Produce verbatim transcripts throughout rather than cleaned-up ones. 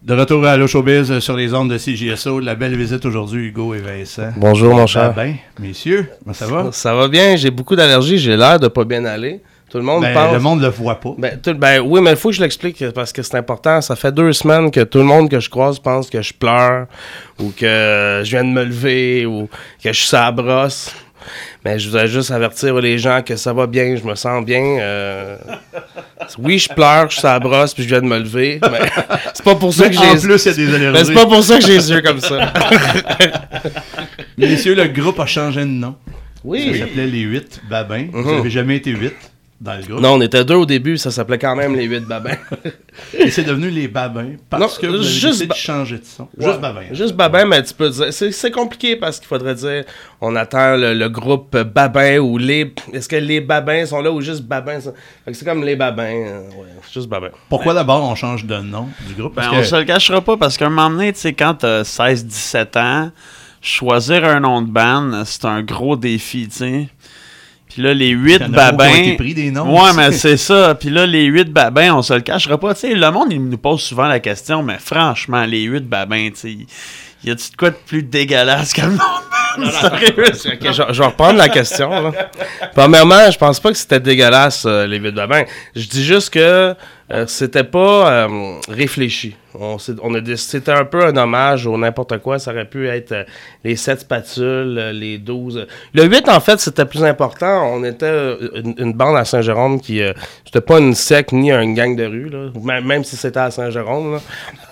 De retour à Allo Showbiz sur les ondes de C J S O. La belle visite aujourd'hui, Hugo et Vincent. Bonjour, mon cher. Ben, messieurs, comment ça va? Ça va bien, j'ai beaucoup d'allergies, j'ai l'air de pas bien aller. Tout le monde ben, pense... Le monde le voit pas. Ben, tout, ben oui, mais il faut que je l'explique parce que c'est important. Ça fait deux semaines que tout le monde que je croise pense que je pleure ou que je viens de me lever ou que je suis sur la brosse. Mais je voudrais juste avertir les gens que ça va bien, je me sens bien. Euh... Oui, je pleure, je suis sur la brosse puis je viens de me lever. Mais c'est pas pour ça que j'ai. En plus, il y a des allergies. Mais c'est pas pour ça que j'ai les yeux comme ça. Messieurs, le groupe a changé de nom. Oui. Ça s'appelait les huit Babins. Mm-hmm. Vous n'avez jamais été huit dans le groupe. Non, on était deux au début, ça s'appelait quand même les huit Babins. Et c'est devenu les Babins parce non, que vous avez juste décidé ba- de changer de son. Ouais, juste Babins. Juste Babin, mais tu peux dire... C'est, c'est compliqué parce qu'il faudrait dire... On attend le, le groupe Babin ou les... Est-ce que les Babins sont là ou juste Babin? Ça... Fait que c'est comme les Babins. Euh, ouais, juste Babin. Pourquoi ouais. d'abord on change de nom du groupe? Parce ben, que... On se le cachera pas parce qu'à un moment donné, tu sais, quand t'as seize dix-sept ans, choisir un nom de band, c'est un gros défi, tu sais. Puis là, les huit babins... Ont été pris des noms ouais, aussi. mais c'est ça. Puis là, les huit babins, on se le cachera pas. Tu sais, le monde, il nous pose souvent la question, mais franchement, les huit babins, tu sais, y a-tu de quoi de plus dégueulasse que le nom de band? Okay, je, je vais reprendre la question. Là. Premièrement, je pense pas que c'était dégueulasse, euh, les huit babins. Je dis juste que euh, c'était pas euh, réfléchi. On, on a décidé, c'était un peu un hommage au n'importe quoi. Ça aurait pu être euh, les sept spatules, euh, les douze. Le huit, en fait, c'était plus important. On était euh, une, une bande à Saint-Jérôme qui... Euh, c'était pas une secte ni une gang de rue, là. Même, même si c'était à Saint-Jérôme, là.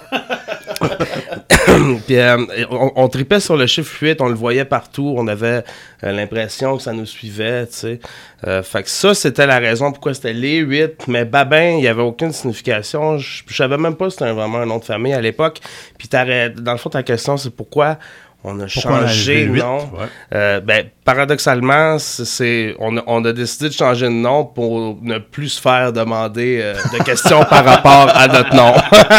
Puis euh, on, on tripait sur le chiffre huit, on le voyait partout, on avait euh, l'impression que ça nous suivait, tu sais. Euh, fait que ça, c'était la raison pourquoi c'était les huit, mais Babin, il n'y avait aucune signification. Je savais même pas si c'était vraiment un nom de famille à l'époque. Puis dans le fond, ta question, c'est pourquoi on a pourquoi changé de nom. Ouais. Euh, ben, paradoxalement, c'est, c'est, on, a, on a décidé de changer de nom pour ne plus se faire demander euh, de questions par rapport à notre nom.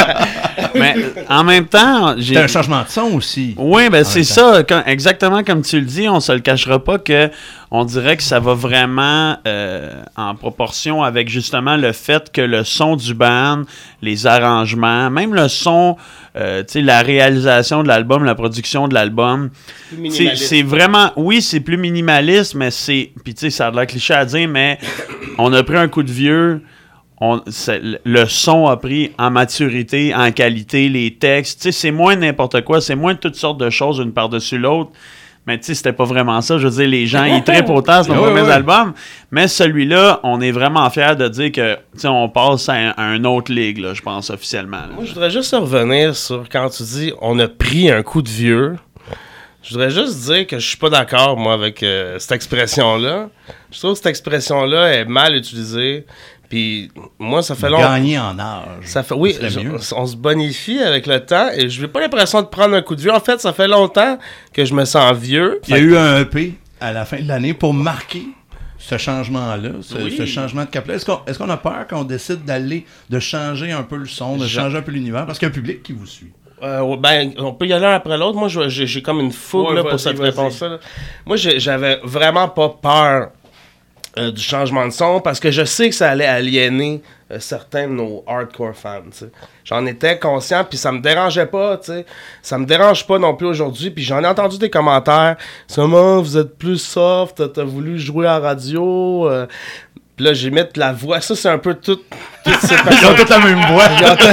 Mais en même temps, j'ai... C'est un changement de son aussi. Oui, ben c'est ça. Quand, exactement comme tu le dis, on se le cachera pas que on dirait que ça va vraiment euh, en proportion avec justement le fait que le son du band, les arrangements, même le son, euh, tu sais, la réalisation de l'album, la production de l'album, c'est, c'est vraiment, oui, c'est plus minimaliste, mais c'est, puis tu sais, ça a l'air cliché à dire, mais on a pris un coup de vieux. On, le son a pris en maturité, en qualité, les textes. Tu sais, c'est moins n'importe quoi, c'est moins toutes sortes de choses une par-dessus l'autre. Mais tu sais, c'était pas vraiment ça. Je veux dire, les gens, ils trippent autant sur nos oui, premiers oui. albums. Mais celui-là, on est vraiment fiers de dire que, tu sais, on passe à, un, à une autre ligue, là, je pense, officiellement. Là. Moi, je voudrais juste revenir sur quand tu dis « on a pris un coup de vieux ». Je voudrais juste dire que je suis pas d'accord, moi, avec euh, cette expression-là. Je trouve que cette expression-là est mal utilisée. Puis moi, ça fait longtemps. Gagner en âge. Ça fait, oui, je, on se bonifie avec le temps et je n'ai pas l'impression de prendre un coup de vieux. En fait, ça fait longtemps que je me sens vieux. Il y a eu un E P à la fin de l'année pour marquer ce changement-là, ce, oui. ce changement de cap-là. Est-ce qu'on, est-ce qu'on a peur qu'on décide d'aller, de changer un peu le son, de je... changer un peu l'univers? Parce qu'il y a un public qui vous suit. Euh, ben, on peut y aller un après l'autre. Moi, j'ai, j'ai comme une fougue ouais, là, pour cette réponse-là. Moi, j'ai, j'avais vraiment pas peur Euh, du changement de son parce que je sais que ça allait aliéner euh, certains de nos hardcore fans. T'sais. J'en étais conscient puis ça me dérangeait pas. T'sais. Ça me dérange pas non plus aujourd'hui. Puis j'en ai entendu des commentaires. Comment vous êtes plus soft, t'as, t'as voulu jouer à la radio. Euh, Puis là, j'ai mis la voix. Ça, c'est un peu tout. Toutes ces Ils ont toutes la même voix.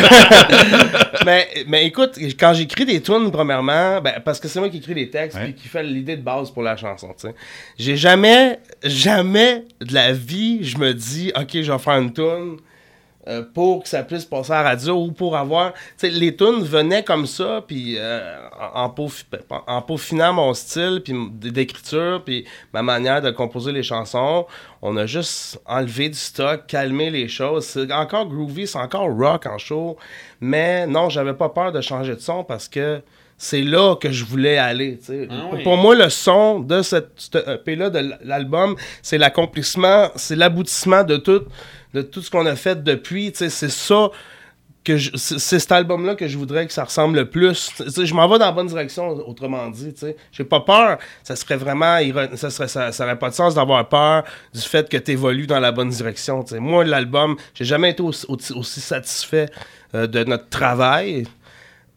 mais, mais écoute, quand j'écris des tunes, premièrement, ben, parce que c'est moi qui écris les textes et ouais. qui fait l'idée de base pour la chanson, tu sais. J'ai jamais, jamais de la vie, je me dis, OK, je vais faire une tune euh, pour que ça puisse passer à la radio ou pour avoir... Tu sais, les tunes venaient comme ça, puis euh, en, en, peaufi- en peaufinant mon style, puis d'écriture, puis ma manière de composer les chansons, on a juste enlevé du stock, calmé les choses. C'est encore groovy, c'est encore rock en show, mais non, j'avais pas peur de changer de son parce que c'est là que je voulais aller. Ah oui. Pour moi, le son de cette, cette E P-là, de l'album, c'est l'accomplissement, c'est l'aboutissement de tout, de tout ce qu'on a fait depuis. C'est ça que je, c'est, c'est cet album-là que je voudrais que ça ressemble le plus. T'sais, je m'en vais dans la bonne direction, autrement dit. T'sais. J'ai pas peur. Ça serait vraiment... Ça serait, ça, ça aurait pas de sens d'avoir peur du fait que tu évolues dans la bonne direction. T'sais. Moi, l'album, j'ai jamais été aussi, aussi, aussi satisfait euh, de notre travail.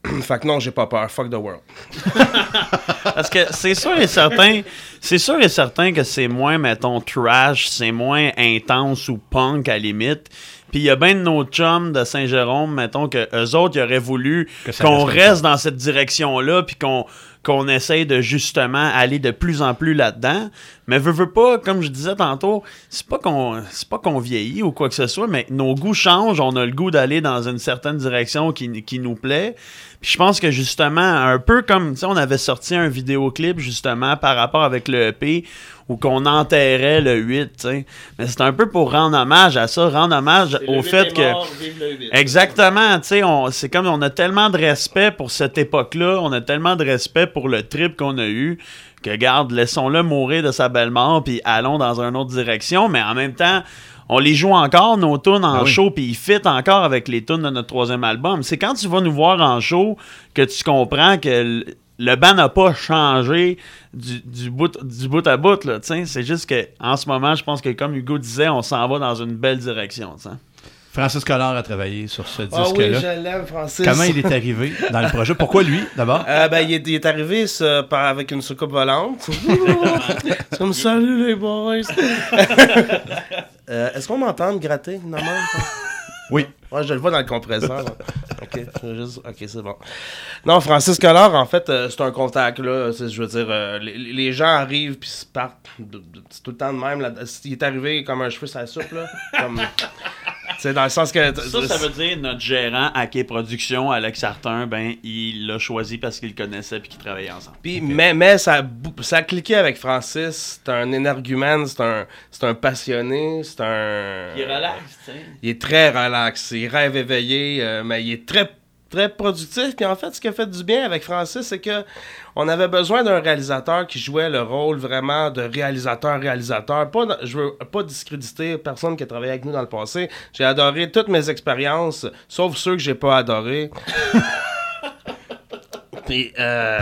Fait que non, j'ai pas peur. Fuck the world. Parce que c'est sûr et certain, c'est sûr et certain que c'est moins, mettons, trash, c'est moins intense ou punk à la limite. Puis il y a bien de nos chums de Saint-Jérôme, mettons, que eux autres, ils auraient voulu qu'on reste, reste dans cette direction-là, puis qu'on, qu'on essaye de justement aller de plus en plus là-dedans. Mais veux, veux pas, comme je disais tantôt, c'est pas qu'on c'est pas qu'on vieillit ou quoi que ce soit, mais nos goûts changent, on a le goût d'aller dans une certaine direction qui, qui nous plaît. Puis je pense que justement, un peu comme, tu sais, on avait sorti un vidéoclip justement par rapport avec le E P où qu'on enterrait le huit, tu sais. Mais c'est un peu pour rendre hommage à ça, rendre hommage c'est au fait que... Mort, vive le huit. Exactement, tu sais, c'est comme on a tellement de respect pour cette époque-là, on a tellement de respect pour le trip qu'on a eu, que garde, laissons-le mourir de sa belle mort, puis allons dans une autre direction, mais en même temps... On les joue encore, nos tunes en ah oui. show, puis ils fit encore avec les tunes de notre troisième album. C'est quand tu vas nous voir en show que tu comprends que le, le band n'a pas changé du, du, bout, du bout à bout. Là, c'est juste qu'en ce moment, je pense que comme Hugo disait, on s'en va dans une belle direction. T'sais. Francis Collard a travaillé sur ce disque-là. Ah oui, je l'aime, Francis. Comment il est arrivé dans le projet? Pourquoi lui, d'abord? Euh, ben, il, est, il est arrivé ce, par, avec une soucoupe volante. C'est comme « Salut les boys! » euh, Est-ce qu'on m'entend me gratter, normalement? Oui. Ouais, je le vois dans le compresseur. OK, juste... OK, c'est bon. Non, Francis Collard, en fait, euh, c'est un contact, là. Je veux dire, euh, les, les gens arrivent puis se partent. De, de, c'est tout le temps de même. Là. Il est arrivé comme un cheveu sur la soupe, là. Comme... C'est dans le sens que... Ça, ça veut dire notre gérant à Quai Productions, Alex Artin, ben, il l'a choisi parce qu'il le connaissait et qu'ils travaillaient ensemble. Puis, okay. Mais, mais ça, ça a cliqué avec Francis. C'est un énergumène, c'est un, c'est un passionné, c'est un... Il est relax, tu sais. Il est très relax. Il rêve éveillé, euh, mais il est très, très productif. Puis en fait, ce qui a fait du bien avec Francis, c'est que on avait besoin d'un réalisateur qui jouait le rôle vraiment de réalisateur-réalisateur. Pas, je veux pas discréditer personne qui a travaillé avec nous dans le passé. J'ai adoré toutes mes expériences, sauf ceux que j'ai pas adorés. Puis, euh,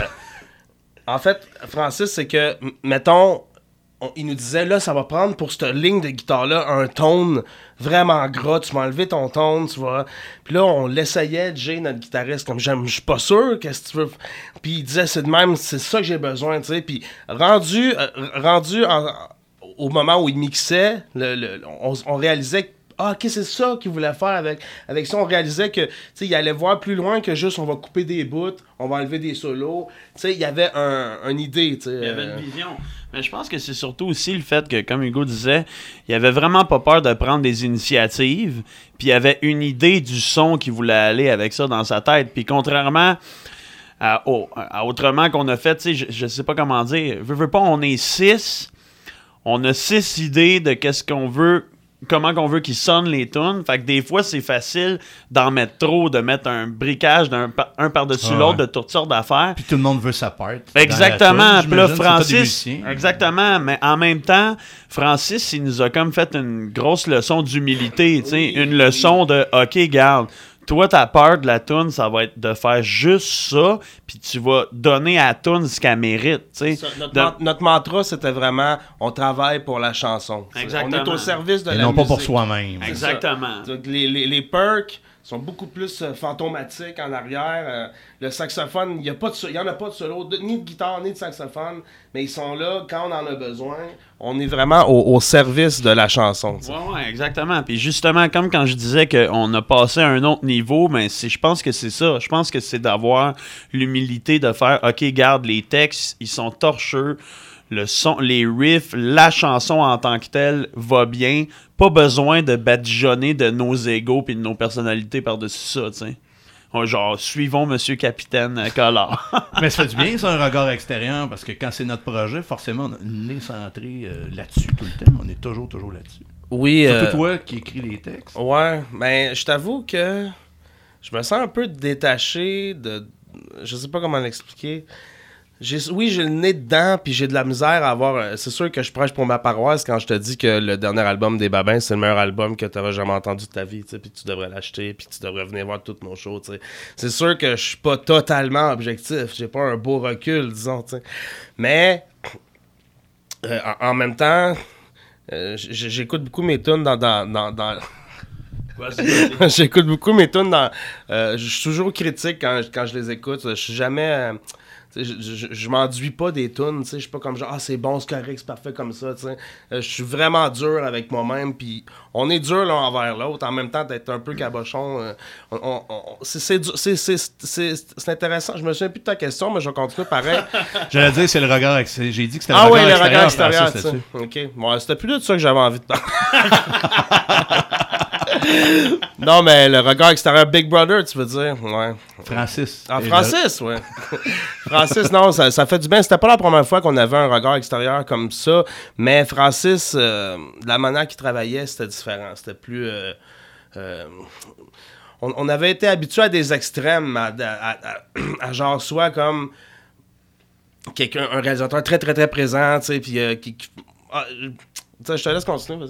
en fait, Francis, c'est que, mettons, on, il nous disait, là, ça va prendre pour cette ligne de guitare-là un tone vraiment gras, tu m'as enlevé ton tone, tu vois. Puis là, on l'essayait, Jay, notre guitariste, comme j'aime, je suis pas sûr, qu'est-ce que tu veux. Puis il disait, c'est de même, c'est ça que j'ai besoin, tu sais. Puis rendu, euh, rendu en, au moment où il mixait, le, le, on, on réalisait que ah, ok, c'est ça qu'il voulait faire avec, avec ça. On réalisait que, tu sais, il allait voir plus loin que juste on va couper des bouts, on va enlever des solos. Tu sais, il y avait un, une idée, tu sais. Il y avait une vision. Mais je pense que c'est surtout aussi le fait que, comme Hugo disait, il avait vraiment pas peur de prendre des initiatives, puis il avait une idée du son qu'il voulait aller avec ça dans sa tête. Puis contrairement à, oh, à autrement qu'on a fait, tu sais, je, je sais pas comment dire, veux, veux pas, on est six, on a six idées de qu'est-ce qu'on veut, comment qu'on veut qu'ils sonnent les tunes. Fait que des fois, c'est facile d'en mettre trop, de mettre un briquage d'un par- un par-dessus ah, l'autre ouais. de toutes sortes d'affaires. Puis tout le monde veut sa part. Exactement. Puis là, Francis... Exactement. Mais en même temps, Francis, il nous a comme fait une grosse leçon d'humilité. Tu sais, oui, une oui. leçon de « OK, garde, toi, ta peur de la toune, ça va être de faire juste ça, puis tu vas donner à la toune ce qu'elle mérite. » Ça, notre, de... man- notre mantra, c'était vraiment « On travaille pour la chanson. » Exactement. On est au service de Et la non musique. pas pour soi-même. Exactement. Les, les, les perks sont beaucoup plus euh, fantomatiques en arrière. Euh, le saxophone, il n'y en a pas de solo, de, ni de guitare, ni de saxophone, mais ils sont là quand on en a besoin. On est vraiment au, au service de la chanson. Oui, ouais, exactement. Puis justement, comme quand je disais qu'on a passé à un autre niveau, ben c'est, je pense que c'est ça. Je pense que c'est d'avoir l'humilité de faire « OK, garde, les textes, ils sont torcheux. Le son, les riffs, la chanson en tant que telle va bien. Pas besoin de badigeonner de nos égos et de nos personnalités par-dessus ça, tu sais. Genre, suivons Monsieur Capitaine Collard. Mais ça fait du bien, c'est un regard extérieur, parce que quand c'est notre projet, forcément, on est centré euh, là-dessus tout le temps. On est toujours, toujours là-dessus. Oui. Surtout euh... toi qui écris les textes. Ouais, ben, je t'avoue que je me sens un peu détaché de... Je sais pas comment l'expliquer. J'ai, oui, j'ai le nez dedans, puis j'ai de la misère à avoir... C'est sûr que je prêche pour ma paroisse quand je te dis que le dernier album des Babins, c'est le meilleur album que tu auras jamais entendu de ta vie, puis tu devrais l'acheter, puis tu devrais venir voir toutes nos shows, t'sais. C'est sûr que je suis pas totalement objectif, j'ai pas un beau recul, disons, t'sais. Mais, euh, en, en même temps, euh, j'écoute beaucoup mes tunes dans... dans, dans, dans J'écoute beaucoup mes tunes. Dans, euh, je suis toujours critique quand, quand je les écoute. Je suis jamais... Euh, je, je, je m'enduis pas des tunes, je suis pas comme genre ah c'est bon, c'est correct, c'est parfait comme ça, euh, je suis vraiment dur avec moi-même, puis on est dur l'un envers l'autre, en même temps d'être un peu cabochon, euh, on, on, on, c'est, c'est, c'est, c'est, c'est, c'est intéressant, je me souviens plus de ta question, mais je vais continuer pareil. J'allais dire c'est le regard, ex- j'ai dit que c'était ah le oui, regard extérieur. extérieur, Ah oui, le regard extérieur, ok, bon, c'était plus de ça que j'avais envie de parler. Non, mais le regard extérieur, Big Brother, tu veux dire? Ouais. Francis. Ah, Francis, le... ouais. Francis, non, ça, ça fait du bien. C'était pas la première fois qu'on avait un regard extérieur comme ça, mais Francis, euh, la manière qu'il travaillait, c'était différent. C'était plus... Euh, euh, on, on avait été habitué à des extrêmes, à, à, à, à genre soit comme quelqu'un, un réalisateur très, très, très présent, tu sais, puis euh, qui... qui ah, je te laisse continuer,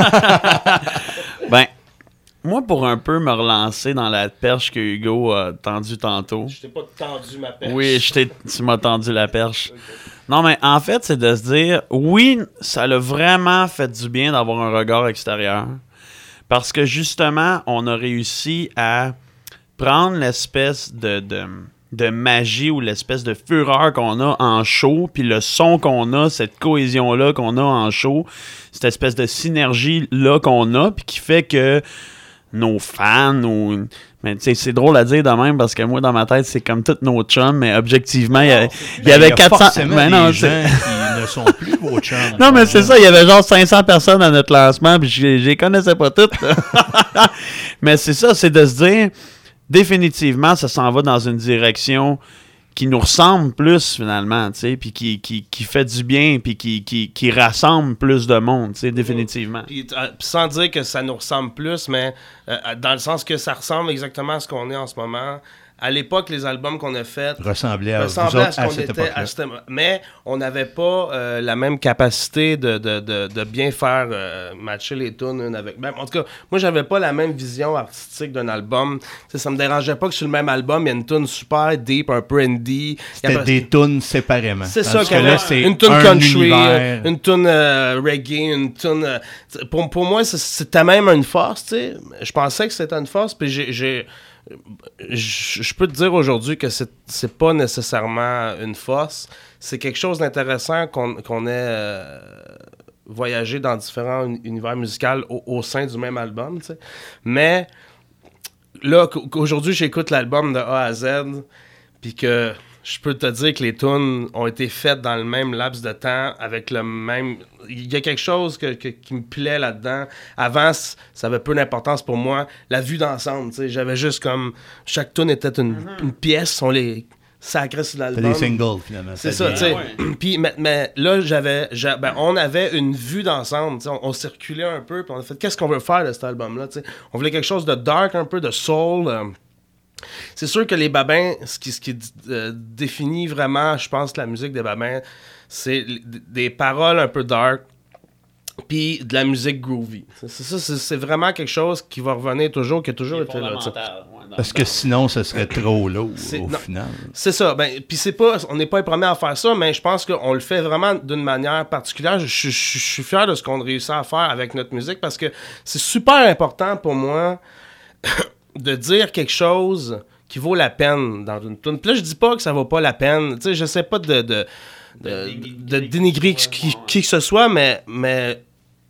vas-y. Ben... Moi, pour un peu me relancer dans la perche que Hugo a tendue tantôt. Je t'ai pas tendu ma perche. Oui, je t'ai, tu m'as tendu la perche. Okay. Non, mais en fait, c'est de se dire, oui, ça l'a vraiment fait du bien d'avoir un regard extérieur. Parce que justement, on a réussi à prendre l'espèce de, de, de magie ou l'espèce de fureur qu'on a en show, puis le son qu'on a, cette cohésion-là qu'on a en show, cette espèce de synergie-là qu'on a, puis qui fait que nos fans, nos... mais tu sais, c'est drôle à dire de même parce que moi, dans ma tête, c'est comme tous nos chums, mais objectivement, il y, a, il y avait quatre cents... Mais non, des gens qui ne sont plus vos chums. Non, mais c'est ça, il y avait genre cinq cents personnes à notre lancement, puis je, je les connaissais pas toutes. Mais c'est ça, c'est de se dire, définitivement, ça s'en va dans une direction qui nous ressemble plus, finalement, tu sais, puis qui, qui, qui fait du bien, puis qui, qui, qui rassemble plus de monde, tu sais, définitivement. Puis, euh, sans dire que ça nous ressemble plus, mais euh, dans le sens que ça ressemble exactement à ce qu'on est en ce moment. À l'époque, les albums qu'on a faits ressemblaient à, ressemblaient vous à autres ce à qu'on cette était époque-là. à cette... Mais on n'avait pas euh, la même capacité de, de, de, de bien faire euh, matcher les tunes une avec... Ben, en tout cas, moi, j'avais pas la même vision artistique d'un album. T'sais, ça me dérangeait pas que sur le même album, il y a une tune super deep, un peu indie. C'était avait... des tunes séparément. C'est ça, que là, c'est une tune country, univers. Une tune euh, reggae, une tune... Euh, pour, pour moi, c'était même une force, tu sais. Je pensais que c'était une force, puis j'ai... j'ai je peux te dire aujourd'hui que c'est, c'est pas nécessairement une force. C'est quelque chose d'intéressant qu'on, qu'on ait euh, voyagé dans différents univers musicaux au, au sein du même album, tu sais. Mais là, qu'aujourd'hui, j'écoute l'album de A à Z, puis que je peux te dire que les tunes ont été faites dans le même laps de temps, avec le même... Il y a quelque chose que, que, qui me plaît là-dedans. Avant, ça avait peu d'importance pour moi. La vue d'ensemble, tu sais, j'avais juste comme... Chaque tune était une, mm-hmm. une pièce, on les sacrait sur l'album. C'était des singles, finalement. C'est ça, tu sais. Ouais. Puis, mais, mais là, j'avais... j'avais ben, on avait une vue d'ensemble, tu sais. On, on circulait un peu, puis on a fait, qu'est-ce qu'on veut faire de cet album-là, tu sais. On voulait quelque chose de dark, un peu de soul... Euh, c'est sûr que les Babins, ce qui, ce qui euh, définit vraiment, je pense, la musique des Babins, c'est des paroles un peu dark, puis de la musique groovy. C'est, ça, c'est, c'est vraiment quelque chose qui va revenir toujours, qui a toujours été là. Ouais, parce que sinon, ce serait trop lourd au non, final. C'est ça. Ben, puis c'est pas, on n'est pas les premiers à faire ça, mais je pense qu'on le fait vraiment d'une manière particulière. Je, je, je, je suis fier de ce qu'on réussit à faire avec notre musique parce que c'est super important pour moi de dire quelque chose qui vaut la peine dans une tune. Puis là, je dis pas que ça vaut pas la peine. Tu sais, j'essaie pas de, de, de, de, de dénigrer qui, qui, qui que ce soit, mais, mais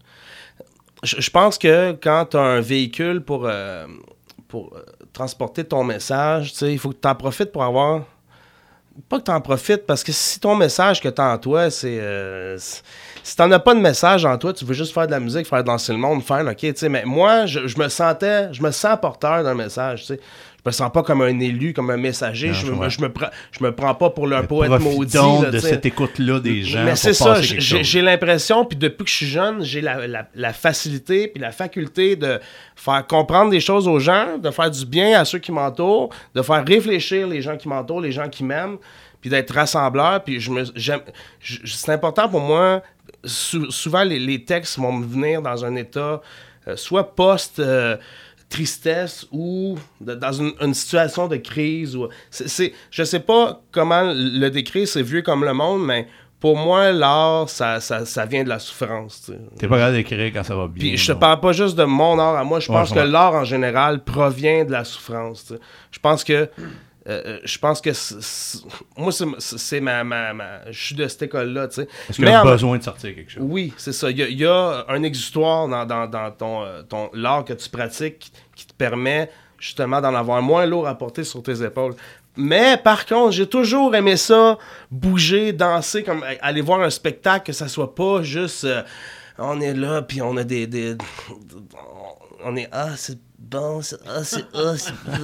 je, je pense que quand tu as un véhicule pour, euh, pour euh, transporter ton message, tu sais, il faut que tu en profites pour avoir... Pas que tu en profites, parce que si ton message que tu as en toi, c'est... Euh, c'est si t'en as pas de message en toi, tu veux juste faire de la musique, faire danser le monde, faire, ok, tu sais, mais moi, je, je me sentais, je me sens porteur d'un message, tu sais. Je me sens pas comme un élu, comme un messager. Non, je, je, me, je, me prends, je me prends pas pour le poète maudit. Là, de cette écoute-là des gens. Mais c'est ça, j'ai, j'ai l'impression, puis depuis que je suis jeune, j'ai la, la, la facilité puis la faculté de faire comprendre des choses aux gens, de faire du bien à ceux qui m'entourent, de faire réfléchir les gens qui m'entourent, les gens qui m'aiment, puis d'être rassembleur. Puis je me, j'aime, je, c'est important pour moi. Sou, souvent, les, les textes vont me venir dans un état euh, soit post... Euh, tristesse ou de, dans une, une situation de crise. Ou, c'est, c'est, je sais pas comment le décrire, c'est vieux comme le monde, mais pour moi, l'art, ça, ça, ça vient de la souffrance. Tu T'es pas capable d'écrire quand ça va bien. Puis je te parle pas juste de mon art à moi, je pense ouais, que l'art en général provient de la souffrance. Tu sais. Je pense que Euh, je pense que c'est, c'est, moi, c'est, c'est ma, ma, ma... Je suis de cette école-là, tu sais. Est-ce qu'il y a besoin de sortir quelque chose? Oui, c'est ça. Il y a, il y a un exutoire dans, dans, dans ton, ton, l'art que tu pratiques qui, qui te permet justement d'en avoir moins lourd à porter sur tes épaules. Mais par contre, j'ai toujours aimé ça, bouger, danser, comme aller voir un spectacle, que ça soit pas juste... Euh, on est là, puis on a des... des on est... Ah, c'est... Bon, c'est, ah, c'est, ah,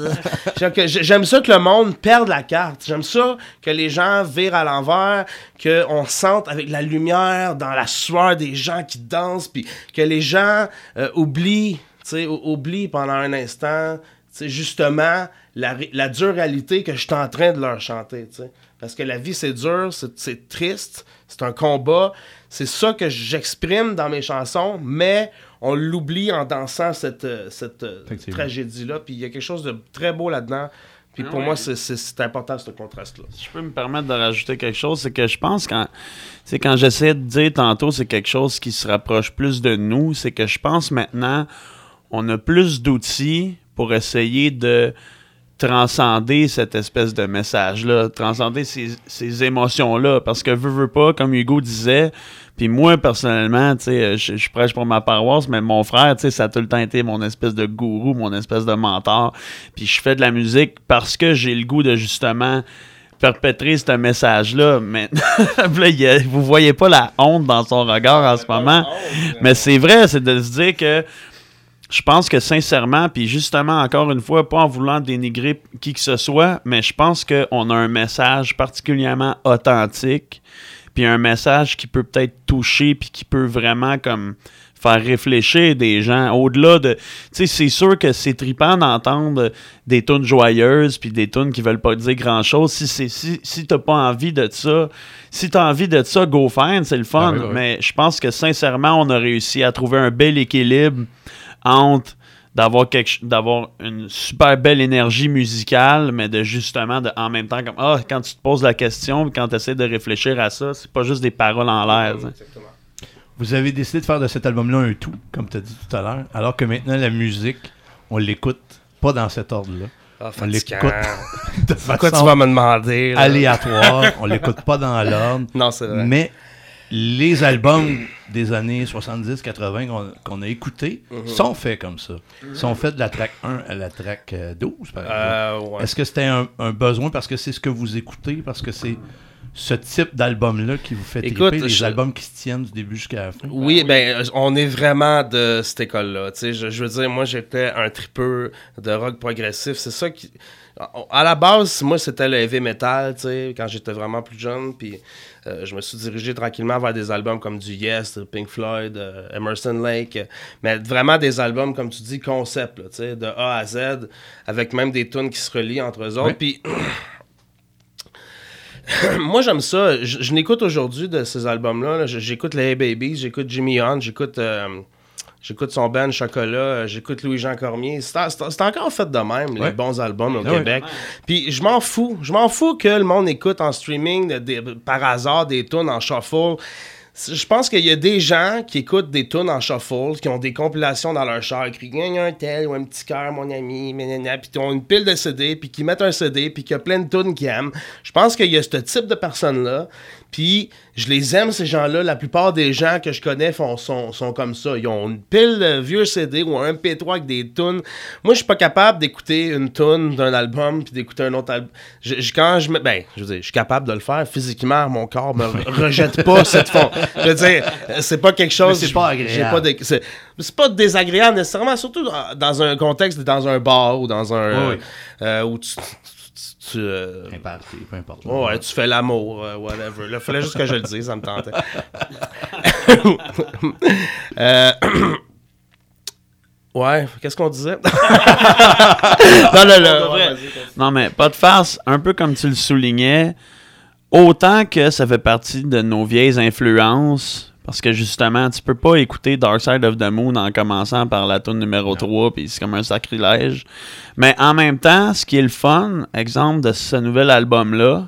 c'est, j'aime ça que le monde perde la carte. J'aime ça que les gens virent à l'envers, qu'on sente avec la lumière, dans la sueur des gens qui dansent, puis que les gens euh, oublient, tu sais, oublient pendant un instant, tu sais, justement, la, la dure réalité que je suis en train de leur chanter, tu sais. Parce que la vie, c'est dur, c'est, c'est triste, c'est un combat. C'est ça que j'exprime dans mes chansons, mais on l'oublie en dansant cette, cette tragédie-là. Puis il y a quelque chose de très beau là-dedans. Puis ah pour ouais. moi, c'est, c'est, c'est important, ce contraste-là. Si je peux me permettre de rajouter quelque chose, c'est que je pense que quand, c'est quand j'essayais de dire tantôt, c'est quelque chose qui se rapproche plus de nous, c'est que je pense maintenant, on a plus d'outils pour essayer de transcender cette espèce de message-là, transcender ces, ces émotions-là, parce que veux, veux pas, comme Hugo disait, puis moi, personnellement, tu sais, je, je prêche pour ma paroisse, mais mon frère, tu sais, ça a tout le temps été mon espèce de gourou, mon espèce de mentor, puis je fais de la musique parce que j'ai le goût de, justement, perpétrer ce message-là, mais là, y a, vous voyez pas la honte dans son regard en ce moment, mais c'est vrai, c'est de se dire que je pense que sincèrement, puis justement, encore une fois, pas en voulant dénigrer qui que ce soit, mais je pense qu'on a un message particulièrement authentique, puis un message qui peut peut-être toucher, puis qui peut vraiment comme faire réfléchir des gens. Au-delà de... Tu sais, c'est sûr que c'est trippant d'entendre des tunes joyeuses, puis des tunes qui veulent pas dire grand-chose. Si, c'est, si, si t'as pas envie de ça, si t'as envie de ça, go find, c'est le fun. Ah oui, oui. Mais je pense que sincèrement, on a réussi à trouver un bel équilibre entre d'avoir quelque d'avoir une super belle énergie musicale, mais de justement de, en même temps comme ah, quand tu te poses la question, quand tu essaies de réfléchir à ça, c'est pas juste des paroles en l'air. Oui, exactement. Vous avez décidé de faire de cet album-là un tout, comme tu as dit tout à l'heure, alors que maintenant la musique, on l'écoute pas dans cet ordre-là. Oh, on l'écoute de façon Pourquoi tu vas me demander, là? Aléatoire, on l'écoute pas dans l'ordre. Non, c'est vrai. Mais les albums des années soixante-dix quatre-vingts qu'on, qu'on a écoutés mm-hmm. sont faits comme ça. Mm-hmm. Sont faits de la track un à la track douze, par exemple. Euh, ouais. Est-ce que c'était un, un besoin parce que c'est ce que vous écoutez, parce que c'est ce type d'album-là qui vous fait Écoute, triper, les je... albums qui se tiennent du début jusqu'à la fin? Oui, ben on est vraiment de cette école-là. Tu sais, je, je veux dire, moi, j'étais un tripeur de rock progressif. C'est ça qui... À la base, moi, c'était le heavy metal, tu sais, quand j'étais vraiment plus jeune, puis euh, je me suis dirigé tranquillement vers des albums comme du Yes, de Pink Floyd, euh, Emerson Lake, euh, mais vraiment des albums, comme tu dis, concept, là, tu sais, de A à Z, avec même des tunes qui se relient entre eux autres, puis... Moi, j'aime ça. Je, je n'écoute aujourd'hui de ces albums-là. Là. J'écoute les Hey Babies, j'écoute Jimmy Hunt, j'écoute... Euh, J'écoute son band Chocolat, j'écoute Louis-Jean Cormier. C'est, c'est, c'est encore fait de même, ouais. les bons albums au ouais. Québec. Puis je m'en fous. Je m'en fous que le monde écoute en streaming des, par hasard des tunes en shuffle. Je pense qu'il y a des gens qui écoutent des tunes en shuffle, qui ont des compilations dans leur char, qui crient « un tel » ou « un petit cœur, mon ami », puis qui ont une pile de C D, puis qui mettent un C D, puis qu'il y a plein de tunes qu'ils aiment. Je pense qu'il y a ce type de personnes-là, puis je les aime, ces gens-là. La plupart des gens que je connais font, sont, sont comme ça. Ils ont une pile de vieux C D ou un M P trois avec des tunes. Moi, je suis pas capable d'écouter une tune d'un album puis d'écouter un autre album. Je, je, quand je me... Ben, je veux dire, je suis capable de le faire. Physiquement, mon corps me rejette pas cette fond. Je veux dire, c'est pas quelque chose... Mais c'est pas agréable. J'ai pas de, c'est, c'est pas désagréable nécessairement, surtout dans un contexte, dans un bar ou dans un... Oui. Euh, où tu... Tu, euh... Imparti, peu importe. Oh, ouais, tu fais l'amour, euh, whatever. Il fallait juste que je le dise, ça me tentait. euh... Ouais, qu'est-ce qu'on disait? non, non, non, ouais, non, mais pas de farce, un peu comme tu le soulignais, autant que ça fait partie de nos vieilles influences, parce que justement, tu peux pas écouter Dark Side of the Moon en commençant par la tune numéro trois, puis c'est comme un sacrilège. Mais en même temps, ce qui est le fun, exemple de ce nouvel album-là,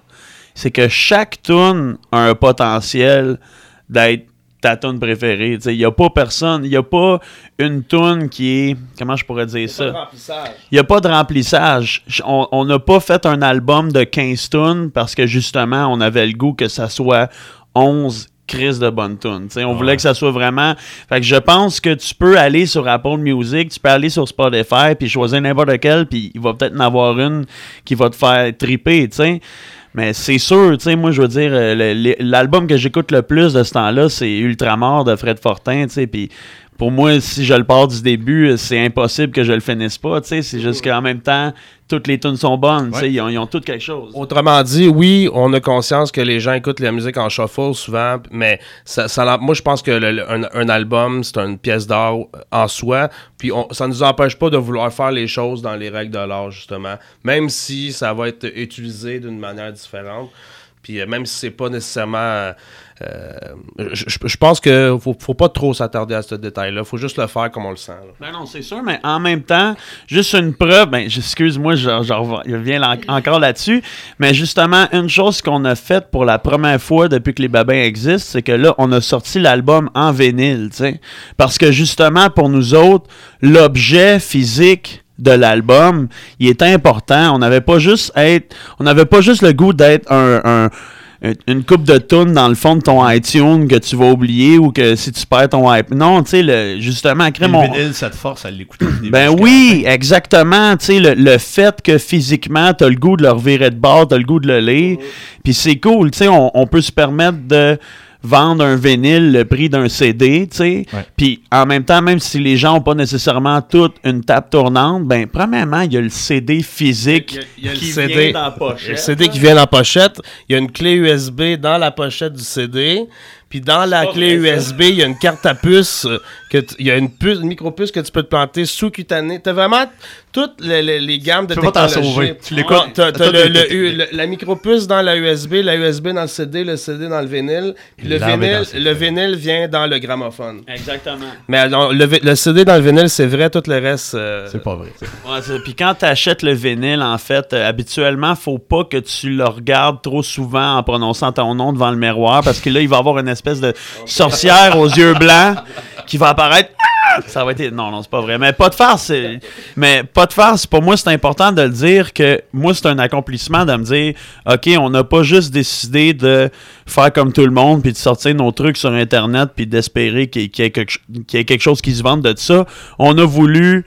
c'est que chaque tune a un potentiel d'être ta tune préférée. Il n'y a pas personne, il n'y a pas une tune qui est... Comment je pourrais dire ça? Il n'y a pas de remplissage. On n'a pas fait un album de quinze tunes parce que justement, on avait le goût que ça soit onze crises de bonnes tunes. On ouais. voulait que ça soit vraiment... Fait que je pense que tu peux aller sur Apple Music, tu peux aller sur Spotify, puis choisir n'importe quel, puis il va peut-être en avoir une qui va te faire triper, tu sais. Mais c'est sûr, tu sais, moi, je veux dire, l'album que j'écoute le plus de ce temps-là, c'est Ultramar de Fred Fortin, tu sais, puis pour moi, si je le pars du début, c'est impossible que je le finisse pas, tu sais, c'est juste qu'en même temps, toutes les tunes sont bonnes, ouais. ils, ont, ils ont toutes quelque chose. Autrement dit, oui, on a conscience que les gens écoutent la musique en shuffle souvent, mais ça, ça, moi, je pense que le, le, un, un album, c'est une pièce d'art en soi, puis on, ça ne nous empêche pas de vouloir faire les choses dans les règles de l'art, justement, même si ça va être utilisé d'une manière différente. Puis euh, même si c'est pas nécessairement... Euh, je, je pense qu'il faut, faut pas trop s'attarder à ce détail-là. Faut juste le faire comme on le sent. Là. Ben non, c'est sûr, mais en même temps, juste une preuve... Ben, excuse-moi, je, je reviens encore là-dessus, mais justement, une chose qu'on a faite pour la première fois depuis que les Babins existent, c'est que là, on a sorti l'album en vinyle, tu sais. Parce que justement, pour nous autres, l'objet physique de l'album, il est important. On n'avait pas juste être, on n'avait pas juste le goût d'être un, un une coupe de tunes dans le fond de ton iTunes que tu vas oublier ou que si tu perds ton iPod. Non, tu sais, le, justement, crée mon... Le vinyle, ça te force à l'écouter. Ben oui, exactement. Tu sais, le, le fait que physiquement, tu as le goût de le revirer de bord, tu as le goût de le lire. Puis c'est cool, tu sais, on, on peut se permettre de vendre un vinyle le prix d'un C D, tu sais. Ouais. Puis en même temps, même si les gens n'ont pas nécessairement toute une table tournante, ben premièrement, il y a le C D physique il y a, il y a qui le C D, vient dans la pochette. Le C D qui vient dans la pochette. Il y a une clé U S B dans la pochette du C D. Puis dans la oh, clé U S B, il y a une carte à puce, que il y a une puce, une micro-puce que tu peux te planter sous-cutanée. T'as vraiment toutes les, les, les gammes de tu technologie. Peux pas t'en sauver. Tu l'écoutes. T'as, t'as le, le, le, le, la micro-puce dans la U S B, la U S B dans le C D, le C D dans le vinyle. Puis le vinyle, le vinyle vient dans le gramophone. Exactement. Mais non, le, le C D dans le vinyle, c'est vrai, tout le reste... Euh... C'est pas vrai. Ouais, puis quand tu achètes le vinyle, en fait, euh, habituellement, faut pas que tu le regardes trop souvent en prononçant ton nom devant le miroir, parce que là, il va y avoir une espèce de sorcière aux yeux blancs qui va apparaître. Ça va être... Non, non, c'est pas vrai. Mais pas de farce, c'est... Mais pas de farce, pour moi, c'est important de le dire que moi, c'est un accomplissement de me dire, OK, on n'a pas juste décidé de faire comme tout le monde puis de sortir nos trucs sur Internet puis d'espérer qu'il y ait, qu'il y ait, quelque... qu'il y ait quelque chose qui se vende de ça. On a voulu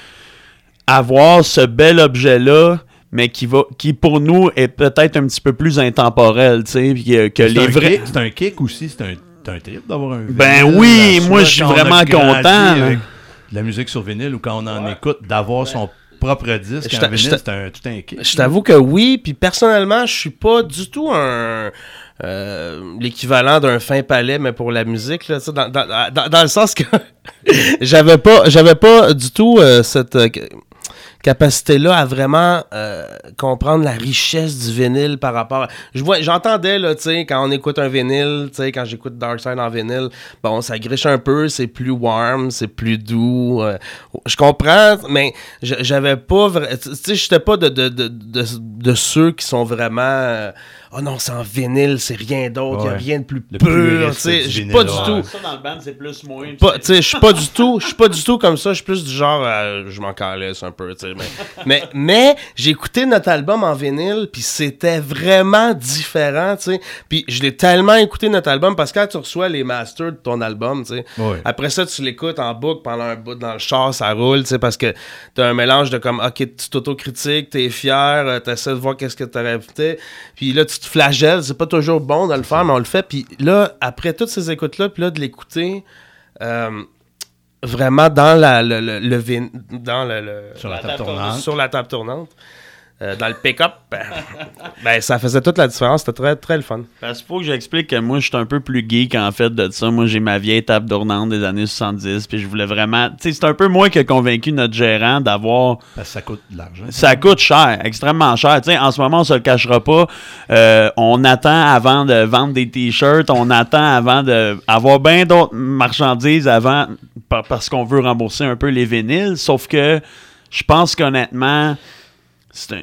avoir ce bel objet-là, mais qui va, qui pour nous est peut-être un petit peu plus intemporel, tu sais, que, que les vrais... C'est un kick aussi, c'est un... C'est un trip d'avoir un vinyle. Ben oui, moi je suis vraiment content. Avec de la musique sur vinyle ou quand on en ouais. écoute, d'avoir ouais. son propre disque en vinyle, c'est un, tout un kick. Je t'avoue que oui, puis personnellement, je suis pas du tout un... Euh, l'équivalent d'un fin palais, mais pour la musique, là, dans, dans, dans, dans le sens que j'avais pas j'avais pas du tout euh, cette... Euh, capacité-là à vraiment euh, comprendre la richesse du vinyle par rapport à... Je vois, j'entendais, là, tu sais, quand on écoute un vinyle, tu sais, quand j'écoute Darkside en vinyle, bon, ça griche un peu, c'est plus warm, c'est plus doux. Euh, je comprends, mais j'avais pas... Vra... Tu sais, j'étais pas de, de, de, de, de ceux qui sont vraiment... Euh, oh non, c'est en vinyle, c'est rien d'autre, il ouais. n'y a rien de plus le pur, tu sais, je suis pas du ouais. tout... Ça, dans le band, c'est plus moins... Tu sais, je suis pas du tout, je suis pas du tout comme ça, je suis plus du genre, euh, je m'en calisse un peu, tu sais, mais, mais, mais j'ai écouté notre album en vinyle, puis c'était vraiment différent, tu sais, puis je l'ai tellement écouté notre album, parce que quand tu reçois les masters de ton album, tu sais, ouais. après ça, tu l'écoutes en boucle pendant un bout dans le char, ça roule, tu sais, parce que t'as un mélange de comme, ok, tu t'autocritiques, t'es fier, t'essaies de voir qu'est-ce que t'aurais fait, puis là, tu te flagelles, c'est pas toujours bon de le faire, mais on le fait, puis là, après toutes ces écoutes-là, puis là, de l'écouter... Euh, vraiment dans la le, le, le vin, dans le, le sur la, la table tournante sur la table tournante euh, dans le pick-up ben, ben ça faisait toute la différence, c'était très très le fun. Parce qu'il faut que j'explique que moi je suis un peu plus geek en fait de ça. Moi j'ai ma vieille table tournante des années soixante-dix, puis je voulais vraiment, tu sais, c'est un peu moi qui a convaincu notre gérant d'avoir... Parce que ça coûte de l'argent. Ça coûte cher, extrêmement cher. Tu sais, en ce moment on se le cachera pas, euh, on attend avant de vendre des t-shirts, on attend avant de avoir bien d'autres marchandises avant, parce qu'on veut rembourser un peu les vinyles, sauf que je pense qu'honnêtement c'est un,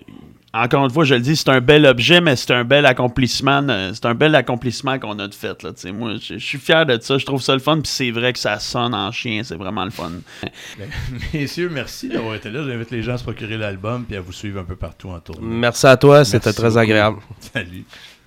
encore une fois, je le dis, c'est un bel objet, mais c'est un bel accomplissement. C'est un bel accomplissement qu'on a de fait. Là, moi, je, je suis fier de ça. Je trouve ça le fun. Puis c'est vrai que ça sonne en chien. C'est vraiment le fun. Ben, messieurs, merci d'avoir été là. J'invite les gens à se procurer l'album puis à vous suivre un peu partout en tournée. Merci à toi. C'était très agréable. Salut.